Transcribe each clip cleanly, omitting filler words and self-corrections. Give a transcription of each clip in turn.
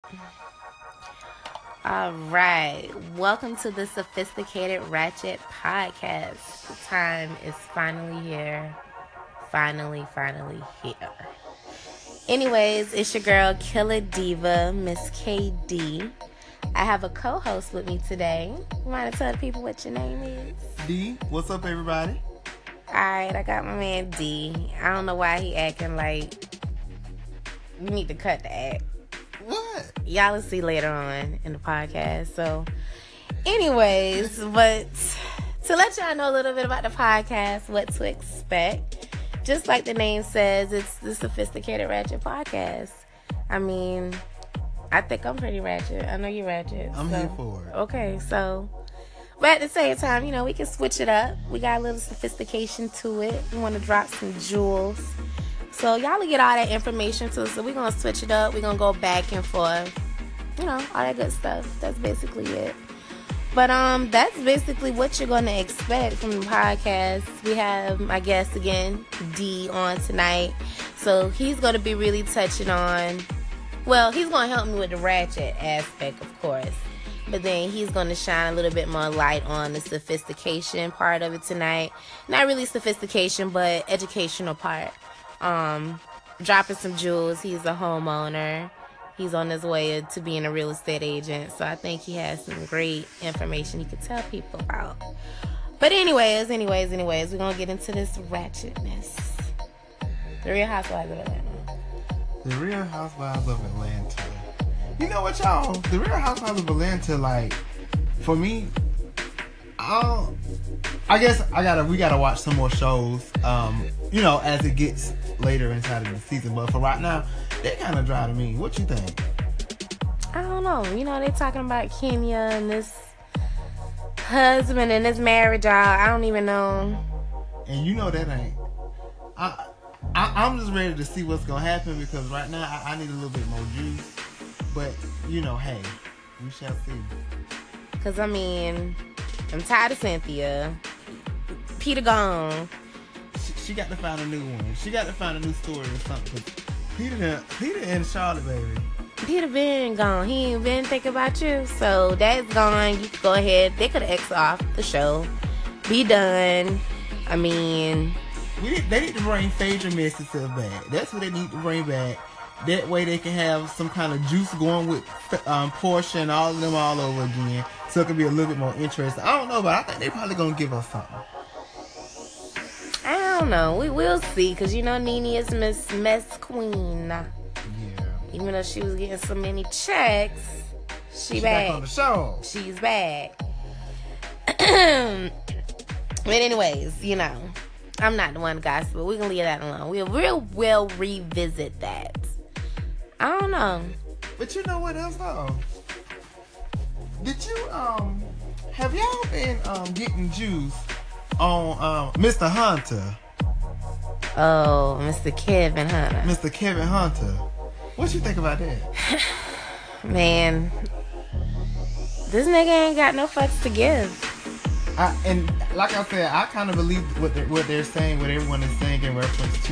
All right. Welcome to the Sophisticated Ratchet Podcast. The time is finally here. Finally here. Anyways, it's your girl, Killer Diva, Miss KD. I have a co-host with me today. You want to tell the people what your name is? D, what's up, everybody? Alright, I got my man D. I don't know why he acting like we need to cut the act. What? Y'all will see later on in the podcast. So, anyways, but to let y'all know a little bit about the podcast, what to expect, just like the name says, it's the Sophisticated Ratchet Podcast. I mean, I think I'm pretty ratchet. I know you're ratchet. I'm here for it. Okay, so, but at the same time, you know, we can switch it up. We got a little sophistication to it. We want to drop some jewels. So y'all will get all that information too. So we're going to switch it up. We're going to go back and forth. You know, all that good stuff. That's basically it. But that's basically what you're going to expect from the podcast. We have my guest again, D, on tonight. So he's going to be really touching on, well, he's going to help me with the ratchet aspect, of course. But then he's going to shine a little bit more light on the sophistication part of it tonight. Not really sophistication, but educational part. Dropping some jewels. He's a homeowner. He's on his way to being a real estate agent. So I think he has some great information he could tell people about. But anyways, we're going to get into this ratchetness. The Real Housewives of Atlanta. The Real Housewives of Atlanta. You know what, y'all? The Real Housewives of Atlanta, like, for me, I guess we gotta watch some more shows, you know, as it gets later inside of the season. But for right now, they kind of dry to me. What you think? I don't know. You know, they talking about Kenya and this husband and this marriage, y'all. I don't even know. And you know that ain't. I'm just ready to see what's gonna happen because right now I need a little bit more juice. But you know, hey, we shall see. Cause I mean, I'm tired of Cynthia. Peter gone. She got to find a new one. She got to find a new story or something. Peter and Charlotte, baby. Peter been gone. He ain't been thinking about you. So that's gone. You can go ahead. They could X off the show. Be done. I mean, they need to bring Phaedra Messiter back. That's what they need to bring back. That way they can have some kind of juice going with Portia and all of them all over again. So it can be a little bit more interesting. I don't know, but I think they're probably going to give us something. I don't know. We will see. Because, you know, Nene is Miss Mess Queen. Yeah. Even though she was getting so many checks, she back on the show. She's back. But anyways, you know, I'm not the one to gossip, but we can leave that alone. We'll revisit that. I don't know. But you know what else though? Did you have y'all been getting juice on Mr. Hunter? Oh, Mr. Kevin Hunter. Mr. Kevin Hunter. What you think about that? Man, this nigga ain't got no fucks to give. And like I said, I kind of believe what they're saying, what everyone is saying in reference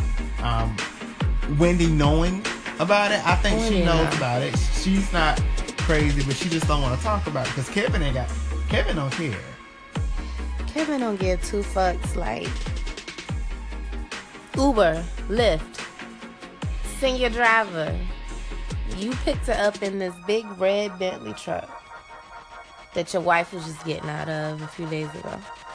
to Wendy knowing about it. I think she knows about it. She's not crazy, but she just don't want to talk about it because Kevin don't care. Kevin don't give two fucks. Like Uber, Lyft, send your driver. You picked her up in this big red Bentley truck that your wife was just getting out of a few days ago.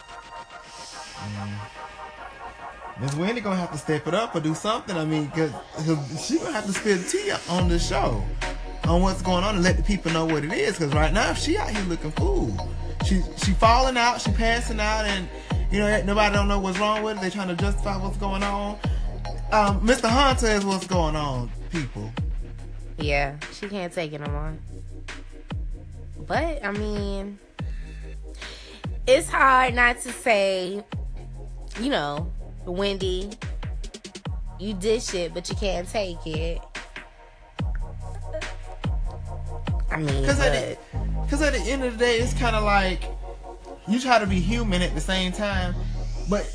Miss Wendy gonna have to step it up or do something. I mean, cause she gonna have to spill the tea on the show on what's going on and let the people know what it is. Cause right now she out here looking fool. She falling out, she passing out, and you know nobody don't know what's wrong with it. They trying to justify what's going on. Mr. Hunter is what's going on, people. Yeah, she can't take it no more. But I mean, it's hard not to say, you know, Wendy, you did shit, but you can't take it. I mean, because at the end of the day, it's kind of like you try to be human at the same time, but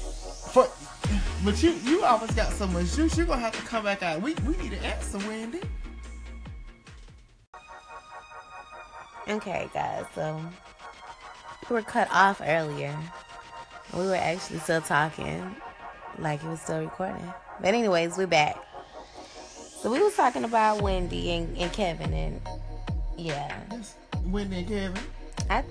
you always got so much juice. You're gonna have to come back out. We need to answer, Wendy. Okay, guys, so we were cut off earlier. We were actually still talking, like it was still recording. But anyways, we're back. So we was talking about Wendy and Kevin, and yeah. Yes, Wendy and Kevin. I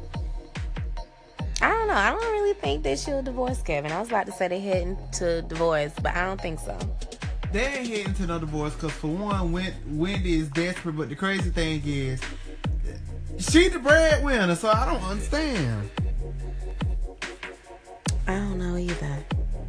don't know. I don't really think that she'll divorce Kevin. I was about to say they heading to divorce, but I don't think so. They ain't heading to no divorce because, for one, Wendy is desperate. But the crazy thing is, she the breadwinner, so I don't understand. I don't know either.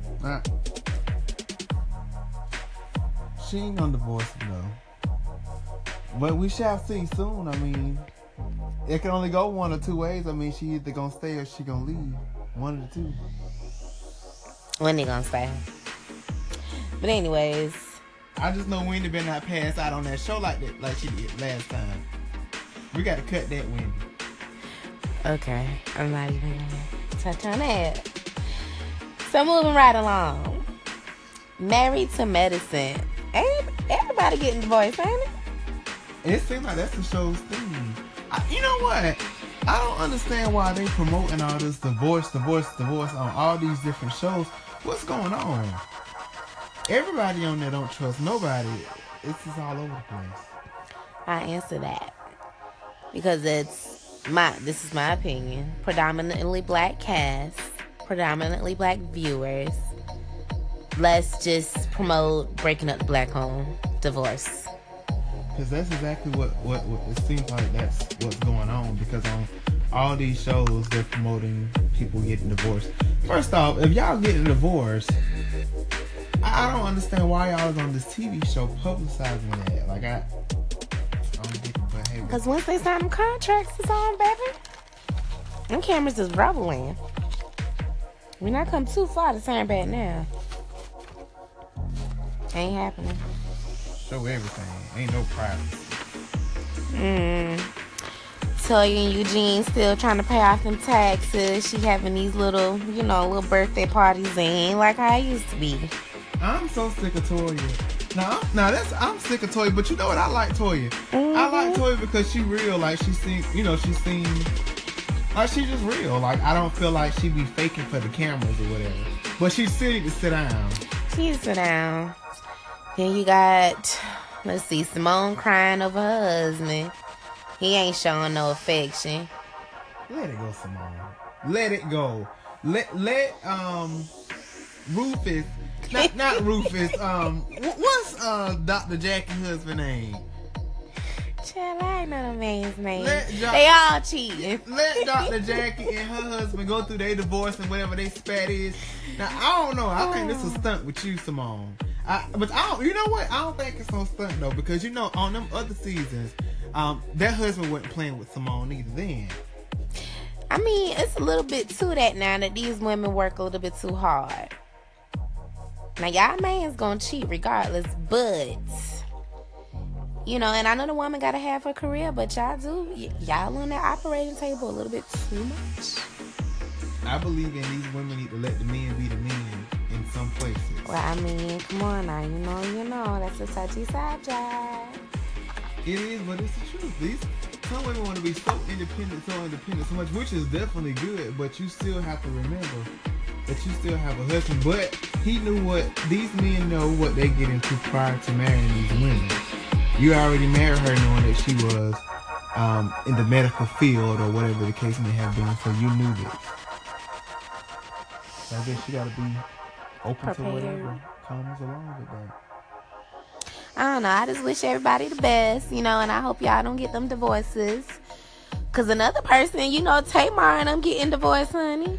She ain't gonna divorce him though. But we shall see soon. I mean, it can only go one or two ways. I mean, she either gonna stay or she gonna leave. One of the two. When they gonna stay? But anyways, I just know Wendy better not pass out on that show like that, like she did last time. We gotta cut that, Wendy. okay, I'm not even gonna touch on that. So moving right along. Married to Medicine. Ain't everybody getting divorced, ain't it? It seems like that's the show's theme. You know what? I don't understand why they promoting all this divorce on all these different shows. What's going on? Everybody on there don't trust nobody. It's just all over the place. I answer that because this is my opinion. Predominantly black cast, predominantly black viewers. Let's just promote breaking up the black home, divorce. Because that's exactly what it seems like that's what's going on. Because on all these shows, they're promoting people getting divorced. First off, if y'all getting divorced, I don't understand why y'all is on this TV show publicizing that. Like, I don't get it, but hey. Because once they sign them contracts, it's on, baby. Them cameras is rubbling. We're not come too far to turn back now. Ain't happening. Show everything. Ain't no privacy. Toya and Eugene still trying to pay off them taxes. She having these little birthday parties. They ain't like how it used to be. I'm so sick of Toya. I'm sick of Toya, but you know what? I like Toya. Mm-hmm. I like Toya because she real. Like, she seems like she just real. Like, I don't feel like she be faking for the cameras or whatever. But she's silly to sit down. She needs to sit down. Then you got, let's see, Simone crying over her husband. He ain't showing no affection. Let it go, Simone. Let it go. Let Rufus, not Rufus. What's Dr. Jackie's husband name? Child, I ain't know the man's name. They all cheating. Let Dr. Jackie and her husband go through their divorce and whatever they spat is. Now, I don't know. I think this is a stunt with you, Simone. But I don't. You know what? I don't think it's no stunt though, because on them other seasons, their husband wasn't playing with Simone either. Then. I mean, it's a little bit to that now that these women work a little bit too hard. Now, y'all man's gonna cheat regardless, but and I know the woman gotta have her career, but y'all on that operating table a little bit too much. I believe in these women need to let the men be the men in some places. Well, I mean, come on now, you know, that's a touchy subject. It is, but it's the truth. Some women want to be so independent, so much, which is definitely good, but you still have to remember that you still have a husband. But he knew these men know what they get into prior to marrying these women. You already married her knowing that she was in the medical field or whatever the case may have been, so you knew this. So I guess you gotta be open to whatever comes along with that. I don't know. I just wish everybody the best, and I hope y'all don't get them divorces. Because another person, Tamar and them getting divorced, honey.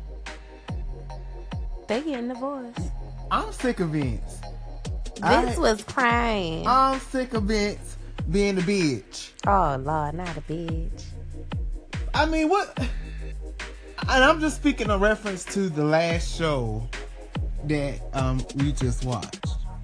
They getting divorced. I'm sick of Vince. Vince was crying. I'm sick of Vince being a bitch. Oh, Lord, not a bitch. I mean, what? And I'm just speaking in reference to the last show that we just watched.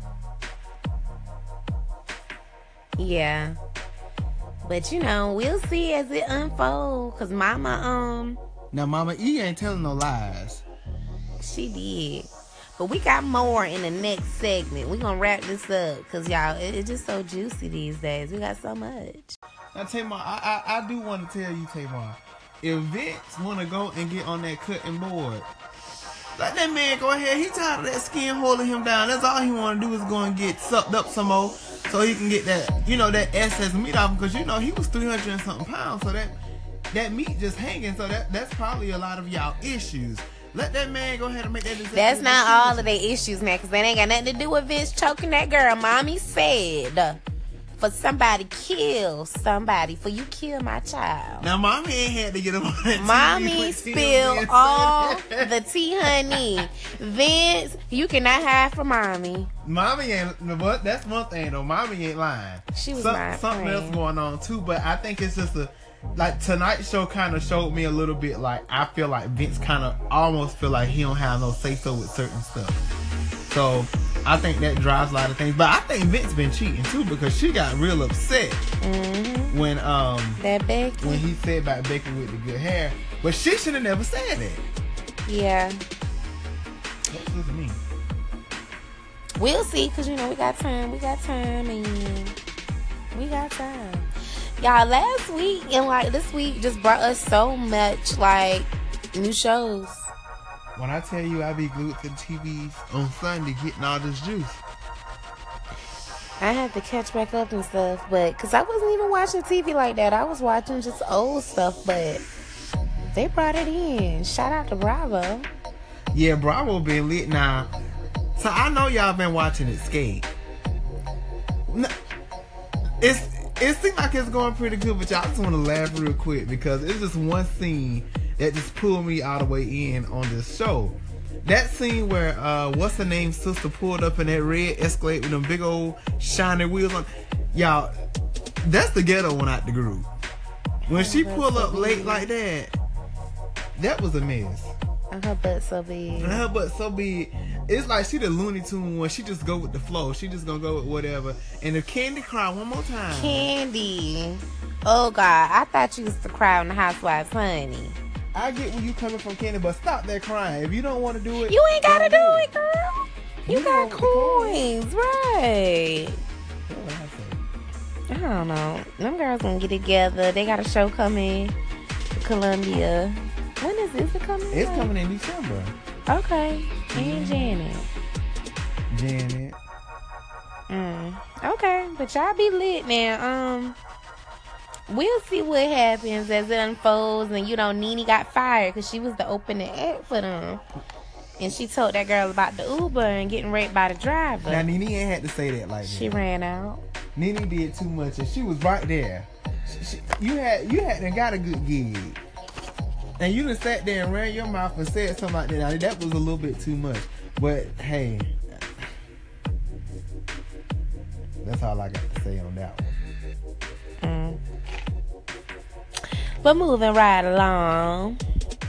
Yeah. But, we'll see as it unfolds. Because Mama, Now, Mama E ain't telling no lies. She did. But we got more in the next segment. We're going to wrap this up. Because, y'all, it's just so juicy these days. We got so much. Now, Tamar, I do want to tell you, Tamar, if Vince want to go and get on that cutting board, let that man go ahead. He tired of that skin holding him down. That's all he want to do is go and get sucked up some more so he can get that, you know, that excess meat off him. Because, you know, he was 300 and something pounds. So that meat just hanging. So that's probably a lot of y'all issues. Let that man go ahead and make that decision. That's not all of their issues, man, because that ain't got nothing to do with Vince choking that girl. Mommy said, for somebody kill somebody, for you kill my child. Now, mommy ain't had to get him on that Mommy spilled all the tea, honey. Vince, you cannot hide from mommy. Mommy ain't, but that's one thing though. Mommy ain't lying. She was my something friend. else going on too, but I think it's just like Tonight Show kind of showed me a little bit like I feel like Vince kind of almost feel like he don't have no say so with certain stuff. So I think that drives a lot of things. But I think Vince been cheating too because she got real upset when that Becky, when he said about Becky with the good hair, but she should have never said that. Yeah, That's just me. we'll see, because you know we got time, and we got time. Y'all, last week and like this week just brought us so much like new shows. When I tell you I be glued to the TVs on Sunday getting all this juice. I had to catch back up and stuff, but because I wasn't even watching TV like that. I was watching just old stuff, but they brought it in. Shout out to Bravo. Yeah, Bravo been lit now. So I know y'all been watching Escape. No, it seems like it's going pretty good, but y'all just want to laugh real quick because it's just one scene that just pulled me all the way in on this show. That scene where what's her name sister pulled up in that red Escalade with them big old shiny wheels on. Y'all, that's the ghetto one out the group. When she pulled up late like that was a mess. And her butt so big. And her butt so big. It's like she the Looney Tune one. She just go with the flow. She just gonna go with whatever. And if Candy cry one more time. Candy. Oh God, I thought you used to cry on the Housewives, honey. I get where you coming from, Candy, but stop that crying. If you don't want to do it, You ain't gotta don't do it, girl. You got don't coins, right? That's what I say. I don't know. Them girls gonna get together. They got a show coming to Columbia. When is this coming? It's coming in December. Okay. And Janet. Janet. Okay, but y'all be lit now. We'll see what happens as it unfolds. And you know, Nene got fired because she was the opening act for them, and she told that girl about the Uber and getting raped by the driver. Now Nene ain't had to say that like that. She ran out. Nene did too much, and she was right there. You had and got a good gig, and you just sat there and ran your mouth and said something like that. Now, that was a little bit too much, but hey, that's all I got to say on that one. But moving right along,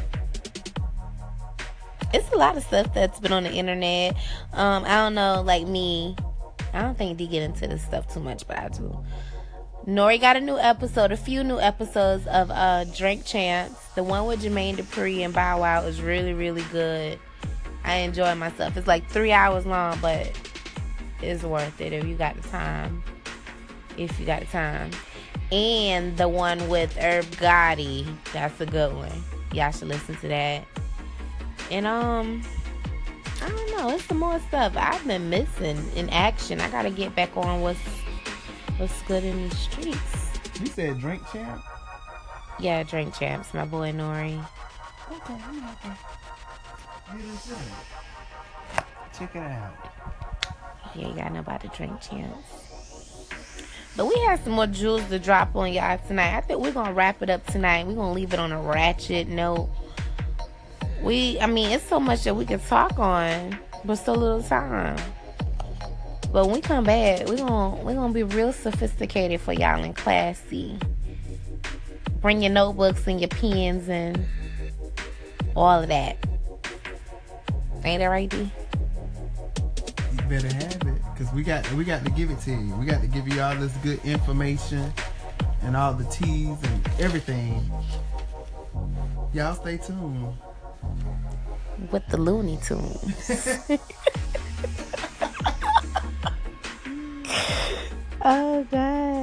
it's a lot of stuff that's been on the internet. I don't know, like me, I don't think they get into this stuff too much, but I do. Nori got a few new episodes of Drink Champs. The one with Jermaine Dupri and Bow Wow is really, really good. I enjoy myself. It's like 3 hours long, but it's worth it if you got the time. And the one with Herb Gotti, that's a good one. Y'all should listen to that. And I don't know, it's some more stuff I've been missing in action. I gotta get back on what's good in these streets. You said Drink Champ? Yeah, Drink Champs, my boy Nori. Okay, I'm happy. Check it out. Yeah, y'all know about the Drink Champs. But we have some more jewels to drop on y'all tonight. I think we're gonna wrap it up tonight. We're gonna leave it on a ratchet note. It's so much that we can talk on, but so little time. But when we come back, we're gonna be real sophisticated for y'all and classy. Bring your notebooks and your pens and all of that. Ain't that right, D? You better have it, because we got to give it to you. We got to give you all this good information and all the teas and everything. Y'all stay tuned. With the Looney Tunes. Oh, God.